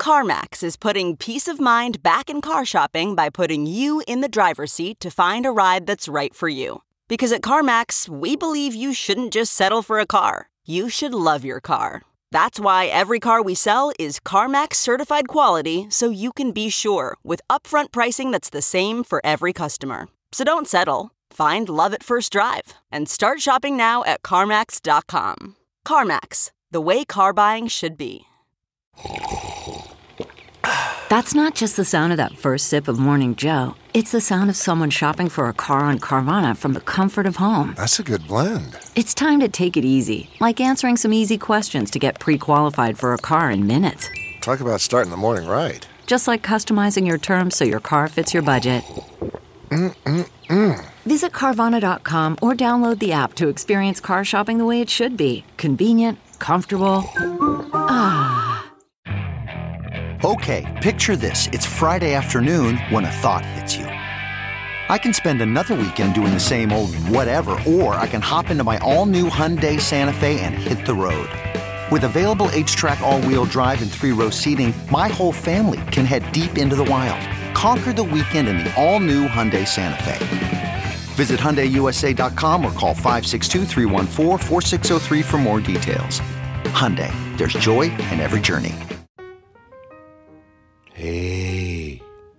CarMax is putting peace of mind back in car shopping by putting you in the driver's seat to find a ride that's right for you. Because at CarMax, we believe you shouldn't just settle for a car. You should love your car. That's why every car we sell is CarMax certified quality, so you can be sure with upfront pricing that's the same for every customer. So don't settle. Find love at first drive and start shopping now at CarMax.com. CarMax, the way car buying should be. That's not just the sound of that first sip of Morning Joe. It's the sound of someone shopping for a car on Carvana from the comfort of home. That's a good blend. It's time to take it easy, like answering some easy questions to get pre-qualified for a car in minutes. Talk about starting the morning right. Just like customizing your terms so your car fits your budget. Visit Carvana.com or download the app to experience car shopping the way it should be. Convenient, comfortable. Okay, picture this. It's Friday afternoon when a thought hits you. I can spend another weekend doing the same old whatever, or I can hop into my all-new Hyundai Santa Fe and hit the road. With available H-Track all-wheel drive and 3-row seating, my whole family can head deep into the wild. Conquer the weekend in the all-new Hyundai Santa Fe. Visit HyundaiUSA.com or call 562-314-4603 for more details. Hyundai, there's joy in every journey. Hey,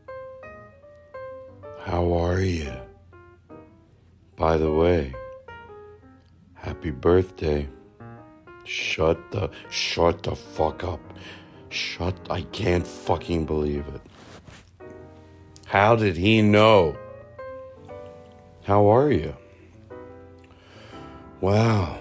how are you? By the way, happy birthday. Shut the fuck up. I can't fucking believe it. How did he know? How are you? Wow.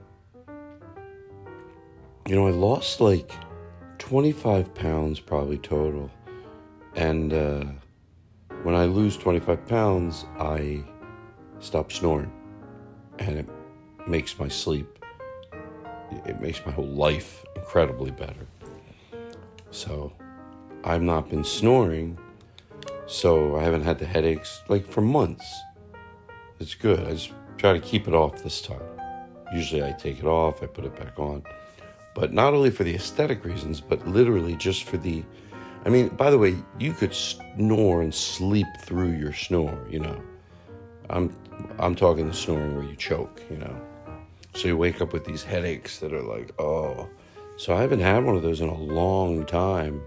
You know, I lost like 25 pounds probably total. And when I lose 25 pounds, I stop snoring. And it makes my sleep, it makes my whole life incredibly better. So I've not been snoring, so I haven't had the headaches like for months. It's good. I just try to keep it off this time. Usually I take it off, I put it back on. But not only for the aesthetic reasons, but literally just for the... I mean, by the way, you could snore and sleep through your snore, you know. I'm talking the snoring where you choke, you know. So you wake up with these headaches that are like, oh. So I haven't had one of those in a long time.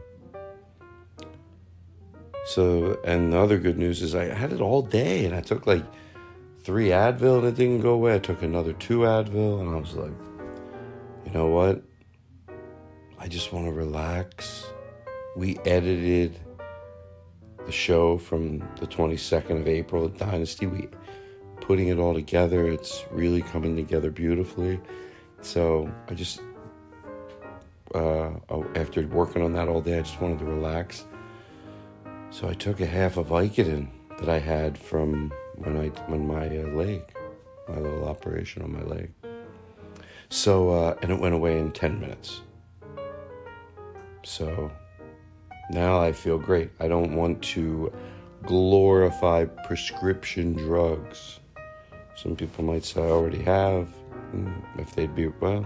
So, and the other good news is I had it all day, and I took like 3 Advil and it didn't go away. I took another 2 Advil, and I was like, you know what? I just want to relax. We edited the show from the 22nd of April at Dynasty. We putting it all together. It's really coming together beautifully. So I just, after working on that all day, I just wanted to relax. So I took a half of Vicodin that I had from when my leg, my little operation on my leg. So, and it went away in 10 minutes. So now I feel great. I don't want to glorify prescription drugs. Some people might say I already have, if they'd be, well.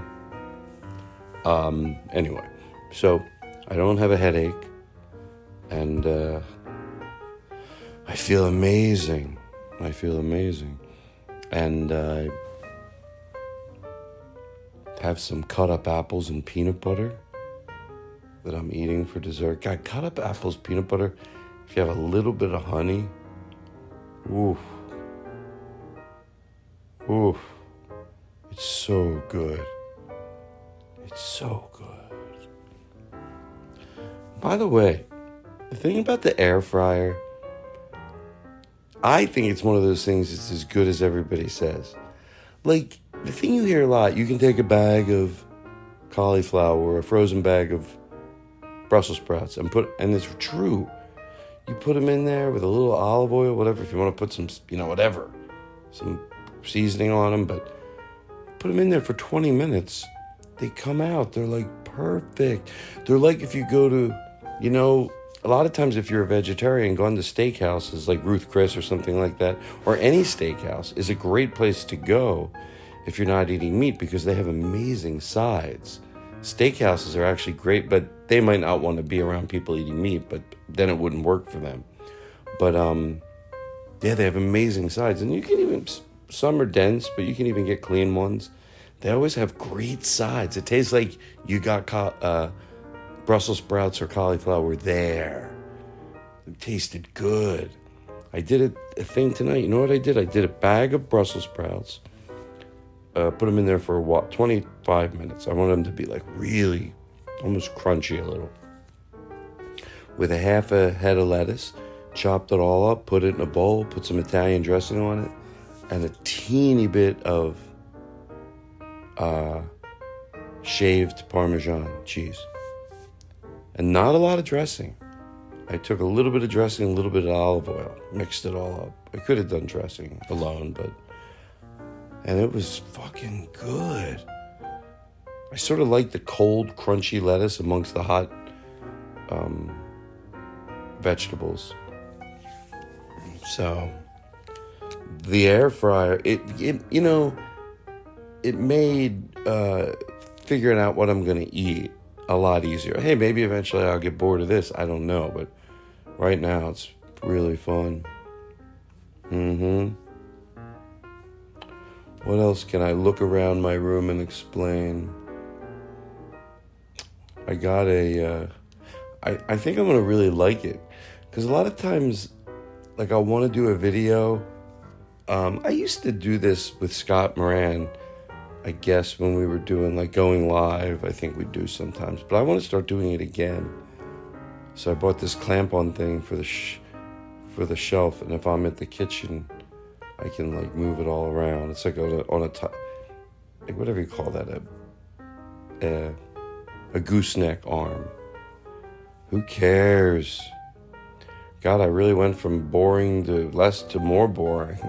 Anyway, so I don't have a headache, and I feel amazing. And I have some cut up apples and peanut butter that I'm eating for dessert. God, cut up apples, peanut butter, if you have a little bit of honey, oof, it's so good. It's so good. By the way, the thing about the air fryer, I think it's one of those things that's as good as everybody says. Like, the thing you hear a lot, you can take a bag of cauliflower or a frozen bag of Brussels sprouts and it's true. You put them in there with a little olive oil, whatever, if you want to put some, whatever, some seasoning on them, but put them in there for 20 minutes. They come out. They're like perfect. They're like if you go to, a lot of times if you're a vegetarian, going to steakhouses like Ruth Chris or something like that, or any steakhouse is a great place to go if you're not eating meat, because they have amazing sides. Steakhouses are actually great, but they might not want to be around people eating meat, but then it wouldn't work for them. But, yeah, they have amazing sides. And you can even, some are dense, but you can even get clean ones. They always have great sides. It tastes like you got Brussels sprouts or cauliflower there. It tasted good. I did a thing tonight. You know what I did? I did a bag of Brussels sprouts. Put them in there for 25 minutes. I want them to be like really almost crunchy a little. With a half a head of lettuce, chopped it all up, put it in a bowl, put some Italian dressing on it, and a teeny bit of shaved Parmesan cheese. And not a lot of dressing. I took a little bit of dressing, a little bit of olive oil, mixed it all up. I could have done dressing alone, and it was fucking good. I sort of like the cold, crunchy lettuce amongst the hot vegetables. So the air fryer, it made figuring out what I'm going to eat a lot easier. Hey, maybe eventually I'll get bored of this. I don't know, but right now it's really fun. What else can I look around my room and explain? I got I think I'm going to really like it. Because a lot of times, like, I want to do a video. I used to do this with Scott Moran, I guess, when we were doing, like, going live. I think we do sometimes. But I want to start doing it again. So I bought this clamp-on thing for the shelf. And if I'm at the kitchen, I can, like, move it all around. It's like on a top, like, whatever you call that, a gooseneck arm. Who cares? God, I really went from boring to less to more boring.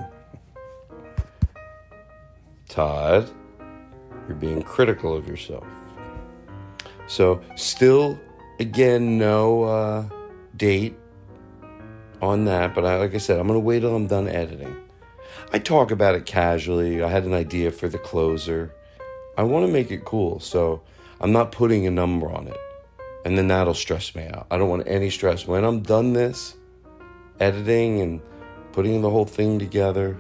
Todd, you're being critical of yourself. So, still, again, no date on that. But like I said, I'm going to wait till I'm done editing. I talk about it casually. I had an idea for the closer. I want to make it cool, so I'm not putting a number on it. And then that'll stress me out. I don't want any stress. When I'm done this, editing and putting the whole thing together,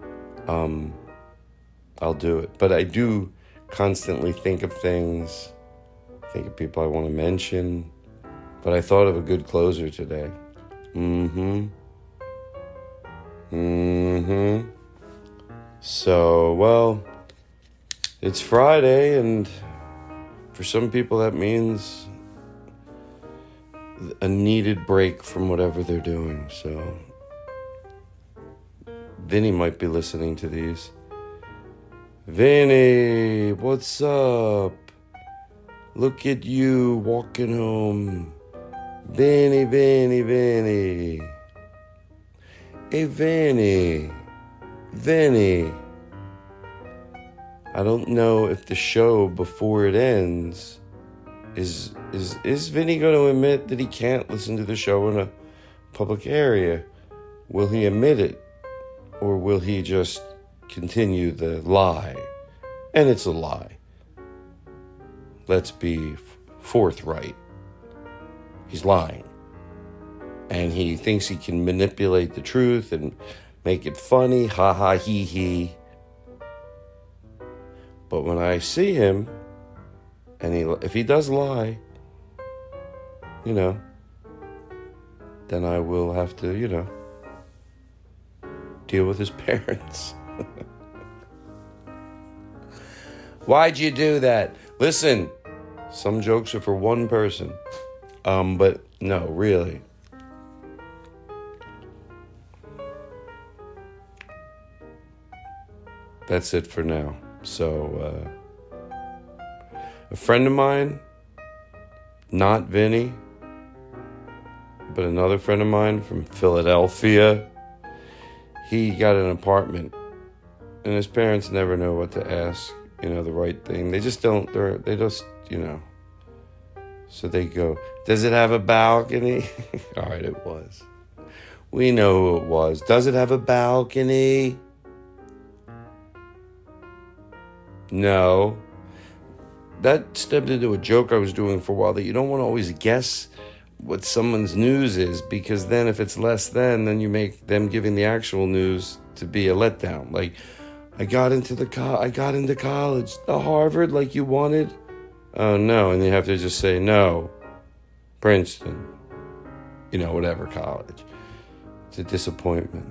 I'll do it. But I do constantly think of things, think of people I want to mention. But I thought of a good closer today. So, well, it's Friday, and for some people that means a needed break from whatever they're doing. So Vinny might be listening to these. Vinny, what's up? Look at you walking home. Vinny. Hey, Vinny. I don't know if the show before it ends is Vinny going to admit that he can't listen to the show in a public area? Will he admit it? Or will he just continue the lie? And it's a lie. Let's be forthright. He's lying. And he thinks he can manipulate the truth and make it funny. Ha ha hee hee. But when I see him, and if he does lie, then I will have to, deal with his parents. Why'd you do that? Listen, some jokes are for one person. But no, really. That's it for now. So, a friend of mine, not Vinny, but another friend of mine from Philadelphia, he got an apartment, and his parents never know what to ask, the right thing. They just don't, so they go, does it have a balcony? All right, it was. We know who it was. Does it have a balcony? No. that stepped into a joke I was doing for a while, that you don't want to always guess what someone's news is, because then if it's less than, then you make them giving the actual news to be a letdown. Like, I got into college, the Harvard like you wanted. Oh no, and you have to just say no, Princeton, whatever college. It's a disappointment.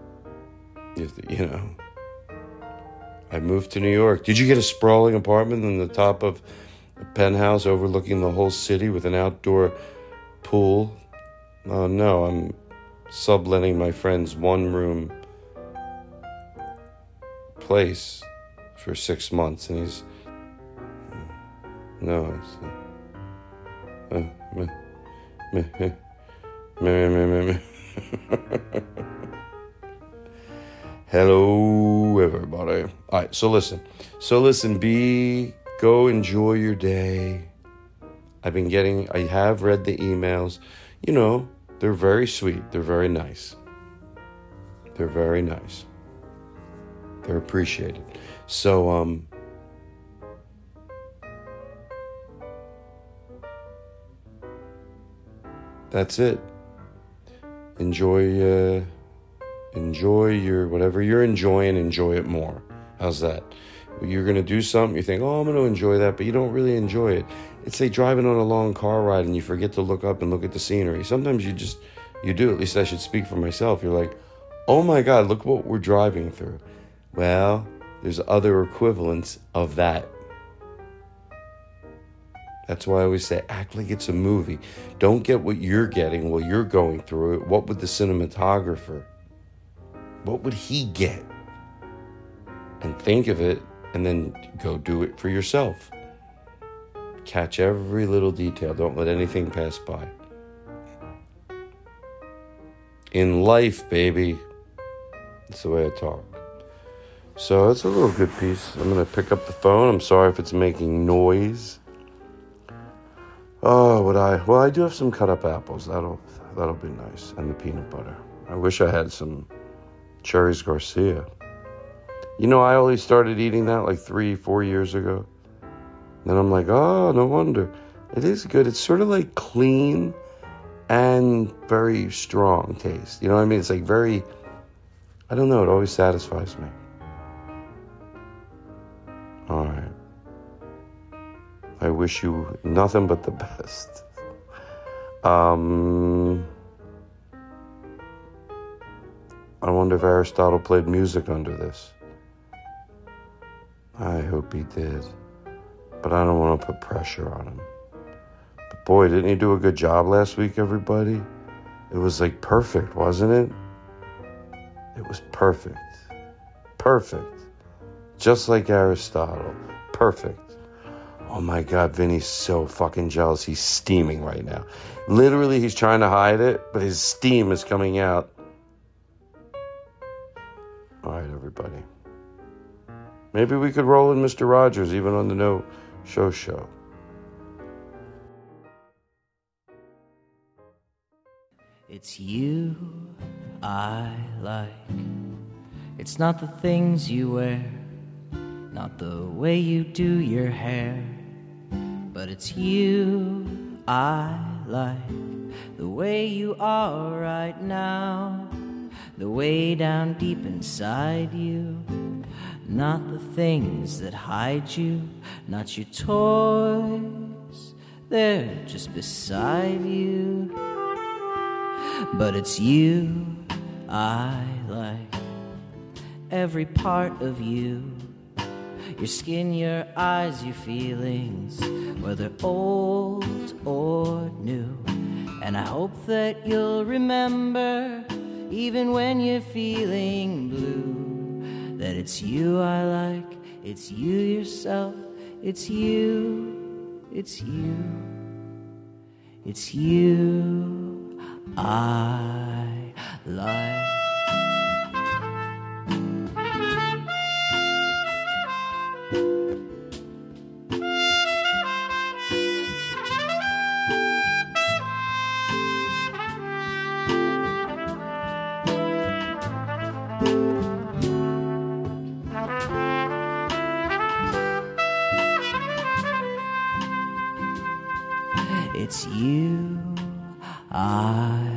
I moved to New York. Did you get a sprawling apartment on the top of a penthouse overlooking the whole city with an outdoor pool? Oh no, I'm subletting my friend's one-room place for 6 months, and he's... No, it's... Hello, everybody. All right, so listen, go enjoy your day. I have read the emails. They're very sweet. They're very nice. They're very nice. They're appreciated. So, that's it. Enjoy your, whatever you're enjoying, enjoy it more. How's that? You're going to do something, you think, I'm going to enjoy that, but you don't really enjoy it. It's like driving on a long car ride and you forget to look up and look at the scenery. Sometimes you do, at least I should speak for myself. You're like, oh my God, look what we're driving through. Well, there's other equivalents of that. That's why I always say, act like it's a movie. Don't get what you're getting while you're going through it. What would the cinematographer, what would he get? And think of it, and then go do it for yourself. Catch every little detail. Don't let anything pass by. In life, baby. That's the way I talk. So it's a little good piece. I'm going to pick up the phone. I'm sorry if it's making noise. Oh, I do have some cut up apples. That'll be nice. And the peanut butter. I wish I had some Cherries Garcia. I only started eating that like 3-4 years ago. Then I'm like, oh, no wonder. It is good. It's sort of like clean and very strong taste. You know what I mean? It's like very, I don't know. It always satisfies me. All right. I wish you nothing but the best. I wonder if Aristotle played music under this. I hope he did. But I don't want to put pressure on him. But boy, didn't he do a good job last week, everybody? It was like perfect, wasn't it? It was perfect. Perfect. Just like Aristotle. Perfect. Oh my God, Vinny's so fucking jealous. He's steaming right now. Literally, he's trying to hide it, but his steam is coming out. All right, everybody. Maybe we could roll in Mr. Rogers, even on the No Show. It's you I like. It's not the things you wear, not the way you do your hair, but it's you I like. The way you are right now, the way down deep inside you. Not the things that hide you, not your toys, they're just beside you. But it's you I like, every part of you. Your skin, your eyes, your feelings, whether old or new. And I hope that you'll remember, even when you're feeling blue, that it's you I like, it's you yourself, it's you, it's you, it's you I like. I